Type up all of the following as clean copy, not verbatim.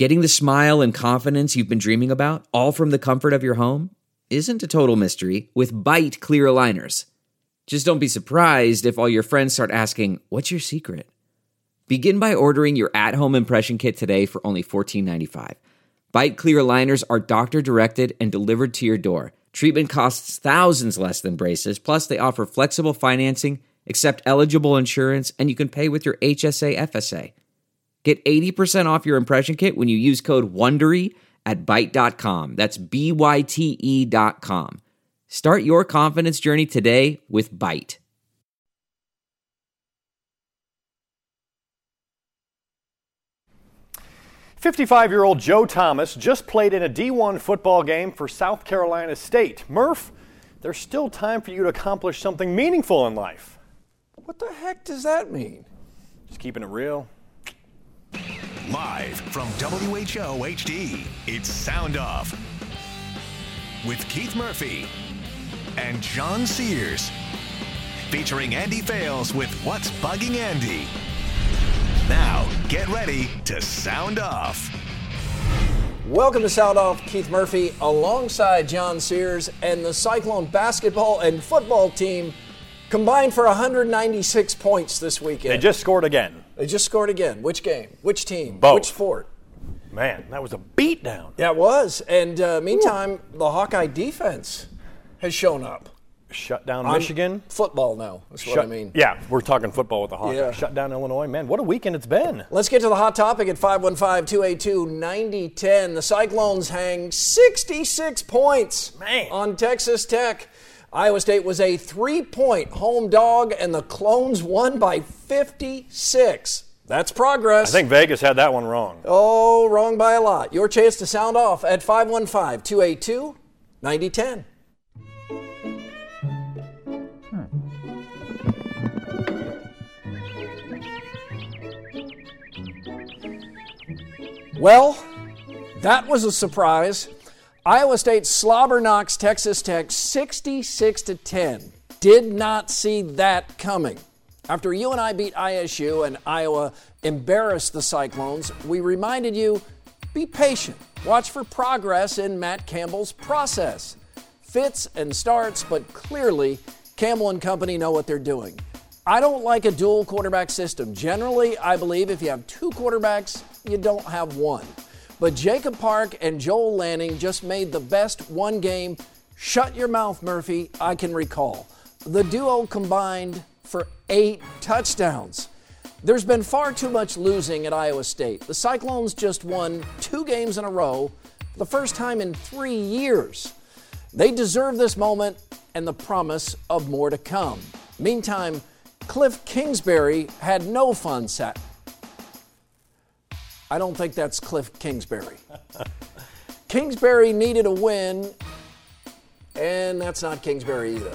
Getting the smile and confidence you've been dreaming about, all from the comfort of your home, isn't a total mystery with Byte clear aligners. Just don't be surprised if all your friends start asking, "What's your secret?" Begin by ordering your at-home impression kit today for only $14.95. Byte clear aligners are doctor-directed and delivered to your door. Treatment costs thousands less than braces, plus they offer flexible financing, accept eligible insurance, and you can pay with your HSA FSA. Get 80% off your impression kit when you use code WONDERY at Byte.com. That's BYTE.com. Start your confidence journey today with Byte. 55-year-old Joe Thomas just played in a D1 football game for South Carolina State. Murph, there's still time for you to accomplish something meaningful in life. What the heck does that mean? Just keeping it real. Live from WHO HD, it's Sound Off with Keith Murphy and John Sears, featuring Andy Fales with What's Bugging Andy. Now, get ready to sound off. Welcome to Sound Off. Keith Murphy alongside John Sears, and the Cyclone basketball and football team combined for 196 points this weekend. They just scored again. Which game? Which team? Both. Which sport? Man, that was a beatdown. Yeah, it was. And meantime, the Hawkeye defense has shown up. Shut down Michigan. Football now, that's what I mean. Yeah, we're talking football with the Hawkeye. Yeah. Shut down Illinois. Man, what a weekend it's been. Let's get to the hot topic at 515-282-9010. The Cyclones hang 66 points on Texas Tech. Iowa State was a 3-point home dog, and the Clones won by 56. That's progress. I think Vegas had that one wrong. Oh, wrong by a lot. Your chance to sound off at 515-282-9010. Well, that was a surprise. Iowa State slobber knocks Texas Tech 66-10. Did not see that coming. After you and I beat ISU and Iowa embarrassed the Cyclones, we reminded you, be patient. Watch for progress in Matt Campbell's process. Fits and starts, but clearly Campbell and company know what they're doing. I don't like a dual quarterback system. Generally, I believe if you have two quarterbacks, you don't have one. But Jacob Park and Joel Lanning just made the best one game, shut your mouth, Murphy, I can recall. The duo combined for 8 touchdowns. There's been far too much losing at Iowa State. The Cyclones just won 2 games in a row for the first time in 3 years. They deserve this moment and the promise of more to come. Meantime, Cliff Kingsbury had no fun Saturday. I don't think that's Cliff Kingsbury. Kingsbury needed a win, and that's not Kingsbury either.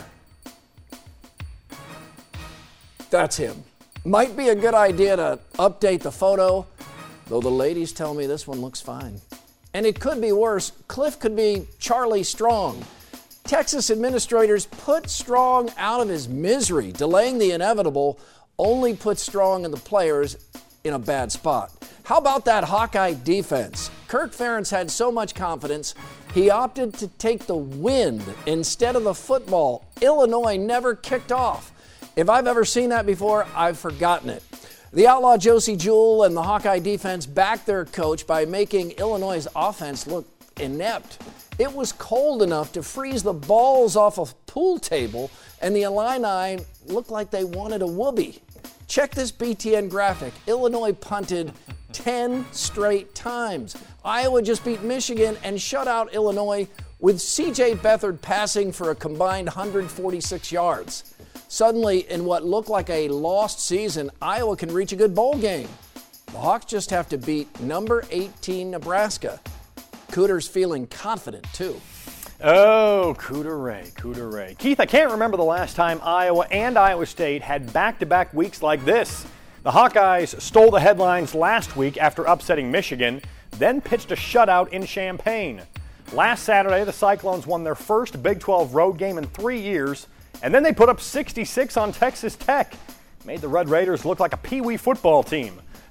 That's him. Might be a good idea to update the photo, though the ladies tell me this one looks fine. And it could be worse. Cliff could be Charlie Strong. Texas administrators put Strong out of his misery. Delaying the inevitable only puts Strong and the players in a bad spot. How about that Hawkeye defense? Kirk Ferentz had so much confidence, he opted to take the wind instead of the football. Illinois never kicked off. If I've ever seen that before, I've forgotten it. The outlaw Josie Jewell and the Hawkeye defense backed their coach by making Illinois' offense look inept. It was cold enough to freeze the balls off a pool table, and the Illini looked like they wanted a whoopee. Check this BTN graphic. Illinois punted 10 straight times. Iowa just beat Michigan and shut out Illinois with C.J. Beathard passing for a combined 146 yards. Suddenly, in what looked like a lost season, Iowa can reach a good bowl game. The Hawks just have to beat number 18 Nebraska. Cooter's feeling confident, too. Oh, Cooter-Ray. Keith, I can't remember the last time Iowa and Iowa State had back-to-back weeks like this. The Hawkeyes stole the headlines last week after upsetting Michigan, then pitched a shutout in Champaign. Last Saturday, the Cyclones won their first Big 12 road game in 3 years, and then they put up 66 on Texas Tech. Made the Red Raiders look like a peewee football team.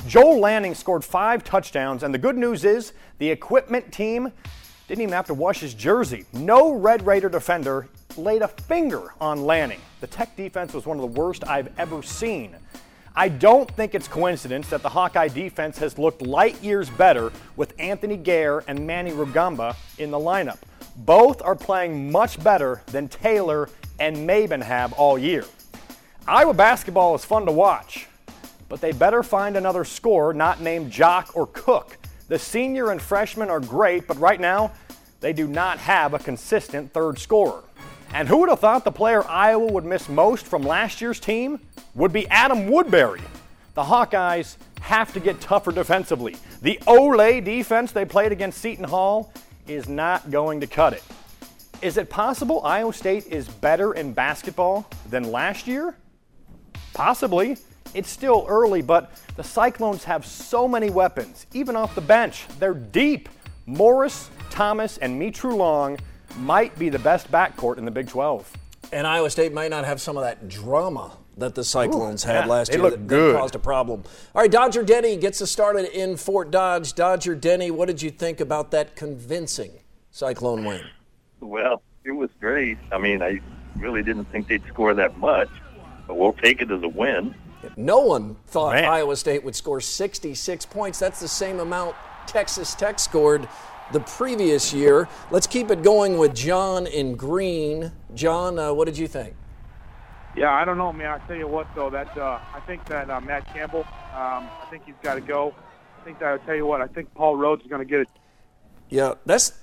Joel Lanning scored 5 touchdowns, and the good news is the equipment team didn't even have to wash his jersey. No Red Raider defender laid a finger on Lanning. The Tech defense was one of the worst I've ever seen. I don't think it's coincidence that the Hawkeye defense has looked light years better with Anthony Gare and Manny Rugamba in the lineup. Both are playing much better than Taylor and Maben have all year. Iowa basketball is fun to watch, but they better find another scorer not named Jock or Cook. The senior and freshman are great, but right now they do not have a consistent third scorer. And who would have thought the player Iowa would miss most from last year's team would be Adam Woodbury? The Hawkeyes have to get tougher defensively. The Ole defense they played against Seton Hall is not going to cut it. Is it possible Iowa State is better in basketball than last year? Possibly. It's still early, but the Cyclones have so many weapons, even off the bench. They're deep. Morris, Thomas, and Mitru Long might be the best backcourt in the Big 12. And Iowa State might not have some of that drama that the Cyclones had last year. They look good. That caused a problem. All right, Dodger Denny gets us started in Fort Dodge. Dodger Denny, what did you think about that convincing Cyclone win? Well, it was great. I mean, I really didn't think they'd score that much, but we'll take it as a win. No one thought Iowa State would score 66 points. That's the same amount Texas Tech scored the previous year. Let's keep it going with John in Green. John, what did you think? Yeah, I don't know, man. I tell you what, though, that I think that Matt Campbell, I think he's got to go. I think that I tell you what, I think Paul Rhodes is going to get it. Yeah,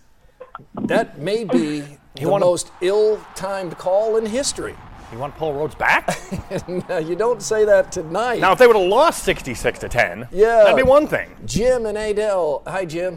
that may be the most ill-timed call in history. You want Paul Rhodes back? No, you don't say that tonight. Now, if they would have lost 66-10, yeah, that'd be one thing. Jim and Adele. Hi, Jim.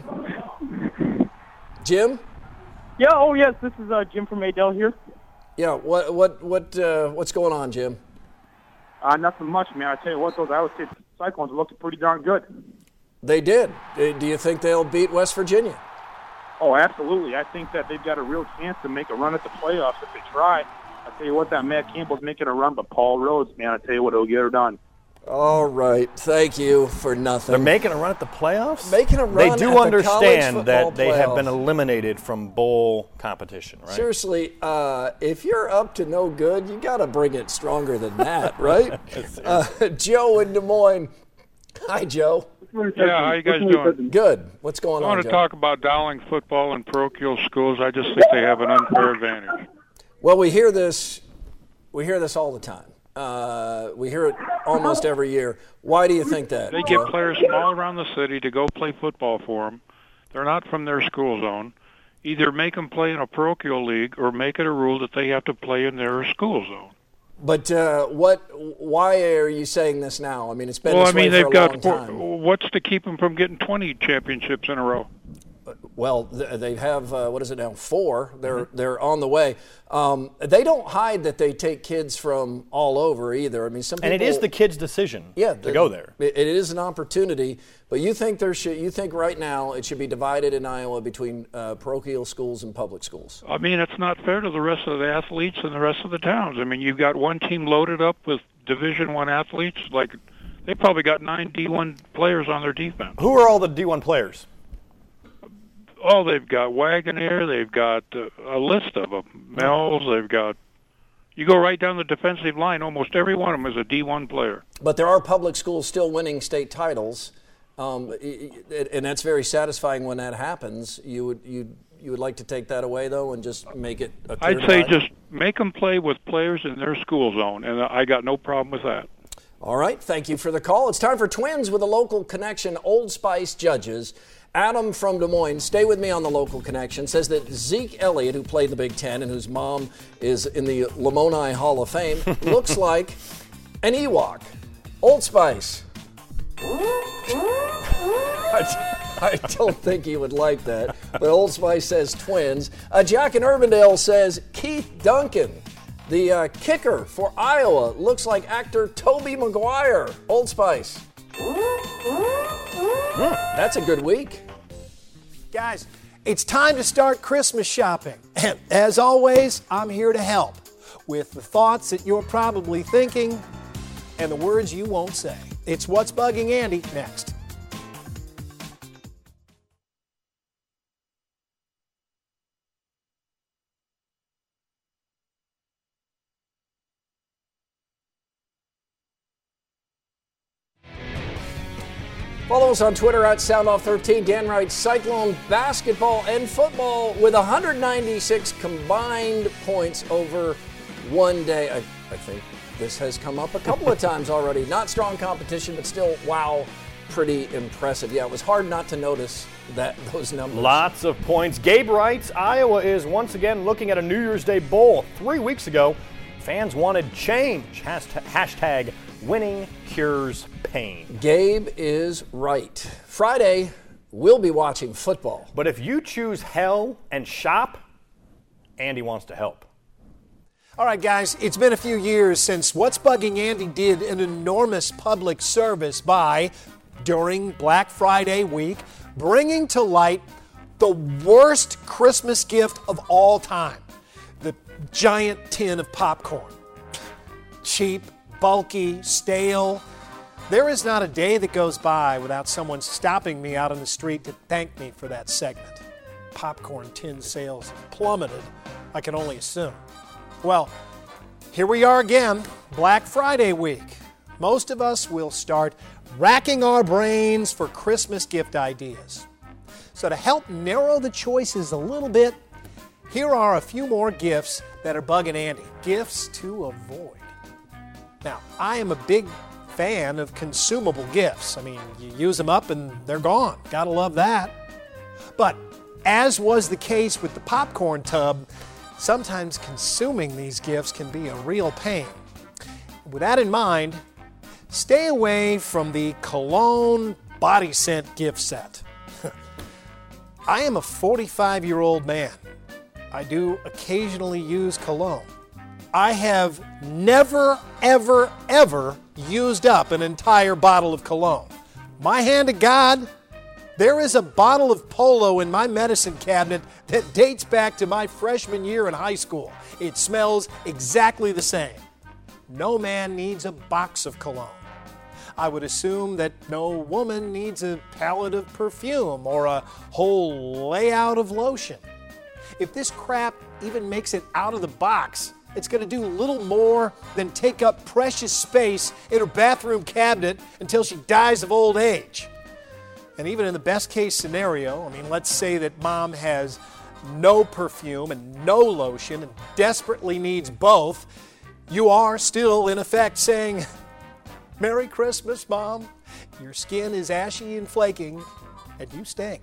Jim? Yeah. Oh, yes. This is Jim from Adele here. Yeah. What's going on, Jim? Nothing much, man. I tell you what, those Iowa State Cyclones are looking pretty darn good. They did. Do you think they'll beat West Virginia? Oh, absolutely. I think that they've got a real chance to make a run at the playoffs if they try. I tell you what, that Matt Campbell's making a run, but Paul Rhodes, man, I tell you what, he'll get her done. All right. Thank you for nothing. They're making a run at the playoffs? Making a run They do at understand the that they playoffs. have been eliminated from bowl competition, right? Seriously, if you're up to no good, you got to bring it stronger than that, right? Joe in Des Moines. Hi, Joe. Yeah, how you guys doing? Good. What's going on, I want Joe? to talk about Dowling football and parochial schools. I just think they have an unfair advantage. Well, we hear this all the time. We hear it almost every year. Why do you think that? They get players from all around the city to go play football for them. They're not from their school zone. Either make them play in a parochial league or make it a rule that they have to play in their school zone. But why are you saying this now? I mean, it's been this way for a long time. What's to keep them from getting 20 championships in a row? Well, they have, what is it now, 4. They're on the way. They don't hide that they take kids from all over either. I mean, some people, and it is the kid's decision to go there. It is an opportunity, but you think right now it should be divided in Iowa between parochial schools and public schools? I mean, it's not fair to the rest of the athletes and the rest of the towns. I mean, you've got one team loaded up with Division I athletes. Like, they probably got 9 D1 players on their defense. Who are all the D1 players? Oh, they've got Wagoner, they've got a list of them. Mills, they've got... You go right down the defensive line, almost every one of them is a D1 player. But there are public schools still winning state titles, and that's very satisfying when that happens. You would like to take that away, though, and just make it a clear I'd say divide? just make them play with players in their school zone, and I got no problem with that. All right, thank you for the call. It's time for Twins with a local connection, Old Spice judges. Adam from Des Moines, stay with me on the local connection, says that Zeke Elliott, who played the Big Ten and whose mom is in the Lamoni Hall of Fame, looks like an Ewok. Old Spice. I don't think he would like that, but Old Spice says Twins. Jack in Urbandale says Keith Duncan. The kicker for Iowa looks like actor Tobey Maguire. Old Spice. That's a good week. Guys, it's time to start Christmas shopping. And as always, I'm here to help with the thoughts that you're probably thinking and the words you won't say. It's What's Bugging Andy next. Follow us on Twitter at SoundOff13. Dan writes, Cyclone basketball and football with 196 combined points over one day. I think this has come up a couple of times already. Not strong competition, but still, wow, pretty impressive. Yeah, it was hard not to notice those numbers. Lots of points. Gabe writes, Iowa is once again looking at a New Year's Day bowl. 3 weeks ago, fans wanted change. Hashtag winning cures pain. Gabe is right. Friday, we'll be watching football. But if you choose hell and shop, Andy wants to help. All right, guys, it's been a few years since What's Bugging Andy did an enormous public service by, during Black Friday week, bringing to light the worst Christmas gift of all time, the giant tin of popcorn. Cheap, bulky, stale. There is not a day that goes by without someone stopping me out on the street to thank me for that segment. Popcorn tin sales plummeted, I can only assume. Well, here we are again, Black Friday week. Most of us will start racking our brains for Christmas gift ideas. So to help narrow the choices a little bit, here are a few more gifts that are bugging Andy. Gifts to avoid. Now, I am a big fan of consumable gifts. I mean, you use them up and they're gone. Gotta love that. But as was the case with the popcorn tub, sometimes consuming these gifts can be a real pain. With that in mind, stay away from the cologne body scent gift set. I am a 45-year-old man. I do occasionally use cologne. I have never, ever, ever used up an entire bottle of cologne. My hand to God, there is a bottle of Polo in my medicine cabinet that dates back to my freshman year in high school. It smells exactly the same. No man needs a box of cologne. I would assume that no woman needs a palette of perfume or a whole layout of lotion. If this crap even makes it out of the box, it's going to do little more than take up precious space in her bathroom cabinet until she dies of old age. And even in the best case scenario, I mean, let's say that mom has no perfume and no lotion and desperately needs both, you are still in effect saying, Merry Christmas, Mom. Your skin is ashy and flaking, and you stink.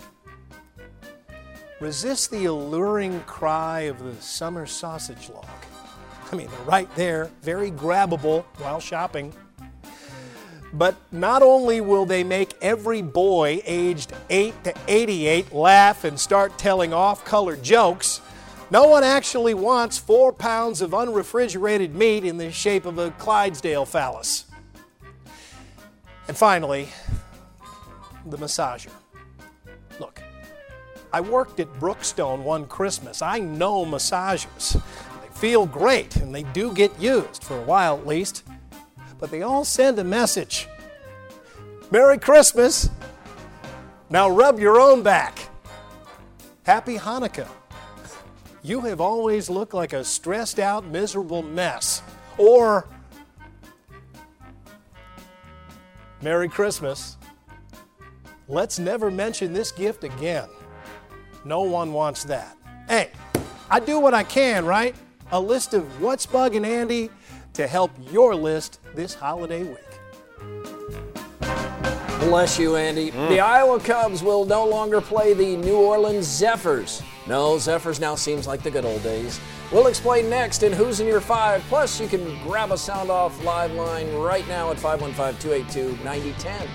Resist the alluring cry of the summer sausage log. I mean, they're right there, very grabbable while shopping. But not only will they make every boy aged 8 to 88 laugh and start telling off-color jokes, no one actually wants 4 pounds of unrefrigerated meat in the shape of a Clydesdale phallus. And finally, the massager. Look, I worked at Brookstone one Christmas. I know massagers. They feel great, and they do get used, for a while at least. But they all send a message. Merry Christmas. Now rub your own back. Happy Hanukkah. You have always looked like a stressed out, miserable mess. Or Merry Christmas. Let's never mention this gift again. No one wants that. Hey, I do what I can, right? A list of What's Bugging Andy to help your list this holiday week. Bless you, Andy. The Iowa Cubs will no longer play the New Orleans Zephyrs. No, Zephyrs now seems like the good old days. We'll explain next in Who's in Your Five. Plus, you can grab a Sound Off live line right now at 515-282-9010.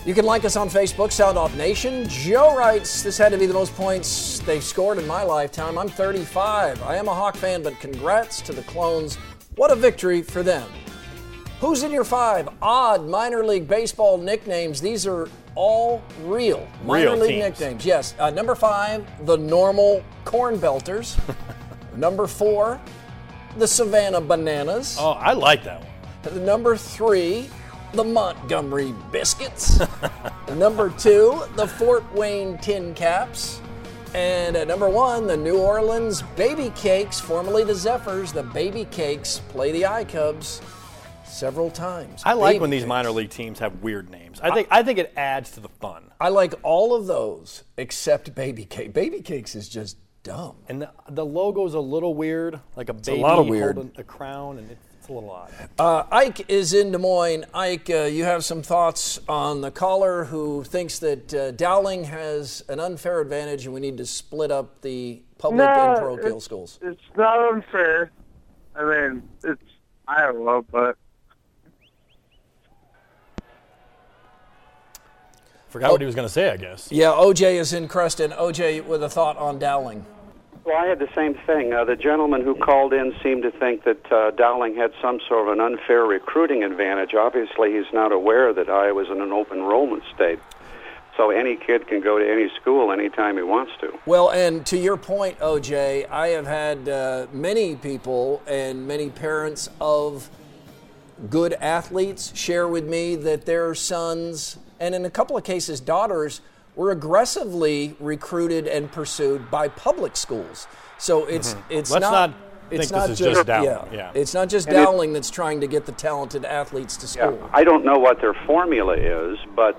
You can like us on Facebook, Sound Off Nation. Joe writes, this had to be the most points they've scored in my lifetime. I'm 35. I am a Hawk fan, but congrats to the Clones. What a victory for them. Who's in your 5 odd minor league baseball nicknames? These are all real minor league nicknames. Yes. Number 5, the normal Corn Belters. Number 4, the Savannah Bananas. Oh, I like that one. Number 3, the Montgomery Biscuits. Number 2, the Fort Wayne Tin Caps. And at number 1, the New Orleans Baby Cakes, formerly the Zephyrs. The Baby Cakes play the I-Cubs several times. I like when these minor league teams have weird names. I think it adds to the fun. I like all of those except Baby Cake. Baby Cakes is just dumb. And the logo's a little weird, like a baby holding a crown, and it's a little odd. Ike is in Des Moines. Ike, you have some thoughts on the caller who thinks that Dowling has an unfair advantage and we need to split up the public and parochial schools. It's not unfair. I mean, it's Iowa, but... Forgot what he was going to say, I guess. Yeah, OJ is in Creston. OJ, with a thought on Dowling. Well, I had the same thing. The gentleman who called in seemed to think that Dowling had some sort of an unfair recruiting advantage. Obviously, he's not aware that Iowa's in an open enrollment state. So any kid can go to any school anytime he wants to. Well, and to your point, OJ, I have had many people and many parents of good athletes share with me that their sons, and in a couple of cases daughters, were aggressively recruited and pursued by public schools. So it's not just Dowling. Yeah. It's not just Dowling that's trying to get the talented athletes to school. Yeah, I don't know what their formula is, but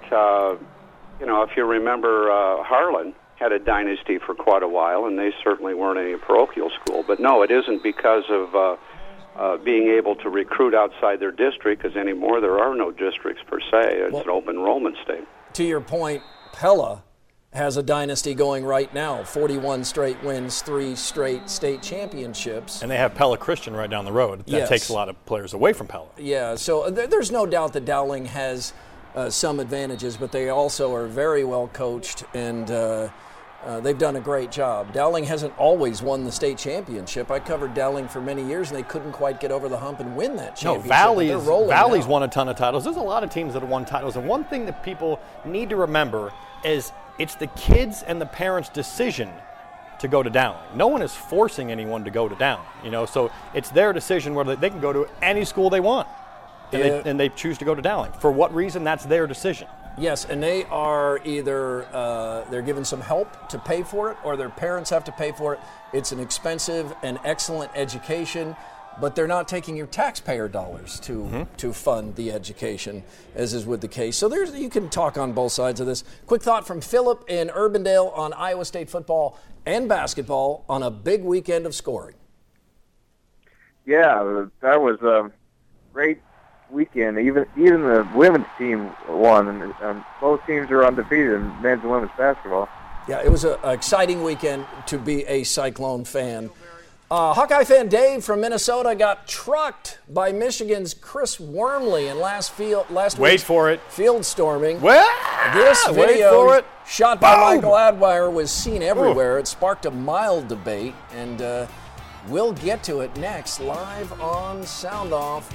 if you remember, Harlan had a dynasty for quite a while, and they certainly weren't any parochial school. But no, it isn't because of being able to recruit outside their district, because anymore there are no districts per se. It's an open enrollment state. To your point, Pella has a dynasty going right now, 41 straight wins, 3 straight state championships. And they have Pella Christian right down the road. That takes a lot of players away from Pella. Yeah, so there's no doubt that Dowling has some advantages, but they also are very well coached, and they've done a great job. Dowling hasn't always won the state championship. I covered Dowling for many years, and they couldn't quite get over the hump and win that championship. No, Valley's won a ton of titles. There's a lot of teams that have won titles, and one thing that people need to remember is it's the kids' and the parents' decision to go to Dowling. No one is forcing anyone to go to Dowling, so it's their decision whether they can go to any school they want, and they choose to go to Dowling. For what reason, that's their decision. Yes, and they are either they're given some help to pay for it, or their parents have to pay for it. It's an expensive and excellent education, but they're not taking your taxpayer dollars to fund the education, as is with the case. So you can talk on both sides of this. Quick thought from Philip in Urbandale on Iowa State football and basketball on a big weekend of scoring. Yeah, that was a great weekend. Even the women's team won, and both teams are undefeated in men's and women's basketball. Yeah, it was an exciting weekend to be a Cyclone fan. Hawkeye fan Dave from Minnesota got trucked by Michigan's Chris Wormley in last week's field storming. This video shot by Michael Adwire was seen everywhere. It sparked a mild debate, and we'll get to it next live on Sound Off.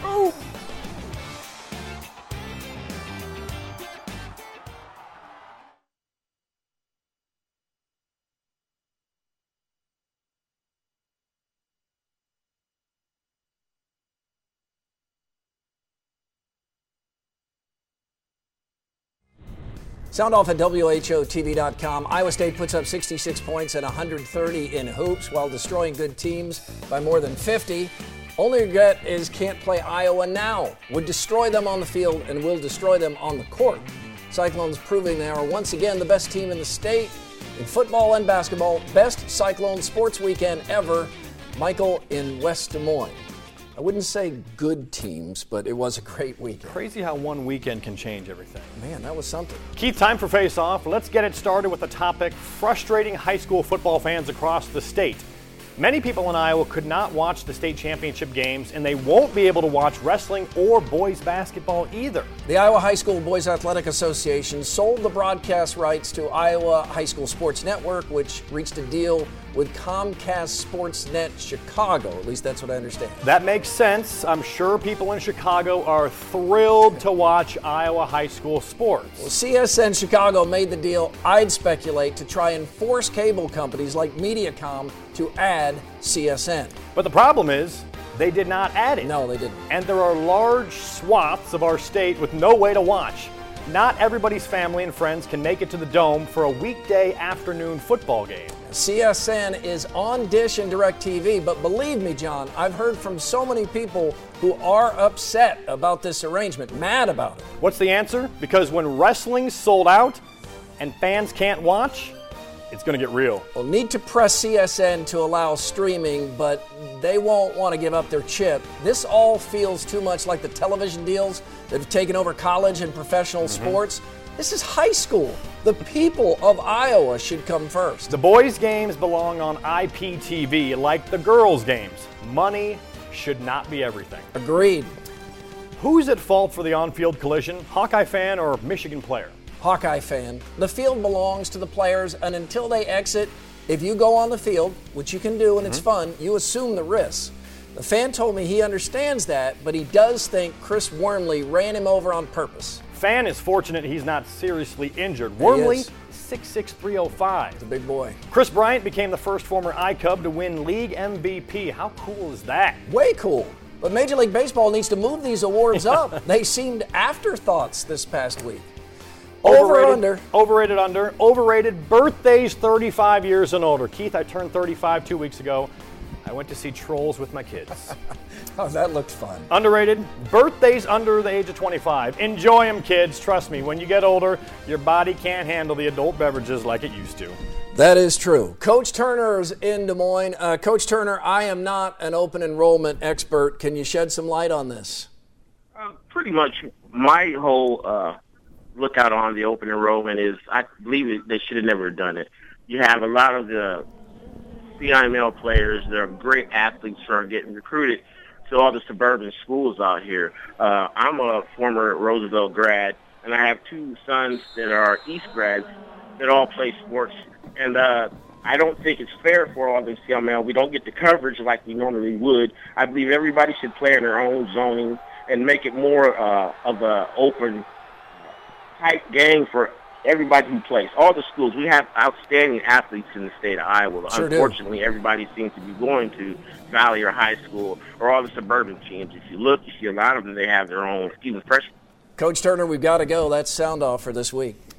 Sound off at WHOTV.com. Iowa State puts up 66 points and 130 in hoops while destroying good teams by more than 50. Only regret is can't play Iowa now. Would destroy them on the field and will destroy them on the court. Cyclones proving they are once again the best team in the state in football and basketball. Best Cyclone sports weekend ever. Michael in West Des Moines. I wouldn't say good teams, but it was a great weekend. Crazy how one weekend can change everything. Man, that was something. Keith, time for Face Off. Let's get it started with the topic frustrating high school football fans across the state. Many people in Iowa could not watch the state championship games, and they won't be able to watch wrestling or boys basketball either. The Iowa High School Boys Athletic Association sold the broadcast rights to Iowa High School Sports Network, which reached a deal with Comcast Sportsnet Chicago. At least that's what I understand. That makes sense. I'm sure people in Chicago are thrilled to watch Iowa high school sports. Well, CSN Chicago made the deal, I'd speculate, to try and force cable companies like Mediacom to add CSN. But the problem is, they did not add it. No, they didn't. And there are large swaths of our state with no way to watch. Not everybody's family and friends can make it to the Dome for a weekday afternoon football game. CSN is on Dish and DirecTV, but believe me, John, I've heard from so many people who are upset about this arrangement, mad about it. What's the answer? Because when wrestling's sold out and fans can't watch, it's going to get real. We'll need to press CSN to allow streaming, but they won't want to give up their chip. This all feels too much like the television deals that have taken over college and professional sports. This is high school. The people of Iowa should come first. The boys' games belong on IPTV like the girls' games. Money should not be everything. Agreed. Who's at fault for the on-field collision? Hawkeye fan or Michigan player? Hawkeye fan. The field belongs to the players, and until they exit, if you go on the field, which you can do and it's fun, you assume the risks. The fan told me he understands that, but he does think Chris Wormley ran him over on purpose. Fan is fortunate he's not seriously injured. Wormley, 6'6", 305. He's a big boy. Chris Bryant became the first former iCub to win league MVP. How cool is that? Way cool. But Major League Baseball needs to move these awards up. They seemed afterthoughts this past week. Overrated, under. Overrated birthdays 35 years and older. Keith, I turned 35 2 weeks ago. I went to see Trolls with my kids. Oh, that looked fun. Underrated, birthdays under the age of 25. Enjoy them, kids. Trust me, when you get older, your body can't handle the adult beverages like it used to. That is true. Coach Turner's in Des Moines. Coach Turner, I am not an open enrollment expert. Can you shed some light on this? Pretty much my whole lookout on the open enrollment is I believe they should have never done it. You have a lot of the CIML players that are great athletes who are getting recruited to all the suburban schools out here. I'm a former Roosevelt grad, and I have two sons that are East grads that all play sports. And I don't think it's fair for all the CIML. We don't get the coverage like we normally would. I believe everybody should play in their own zoning and make it more of an open type game for everybody who plays. All the schools, we have outstanding athletes in the state of Iowa. Sure Unfortunately, do. Everybody seems to be going to Valley or high school or all the suburban teams. If you look, you see a lot of them, they have their own, even freshmen. Coach Turner, we've got to go. That's sound off for this week.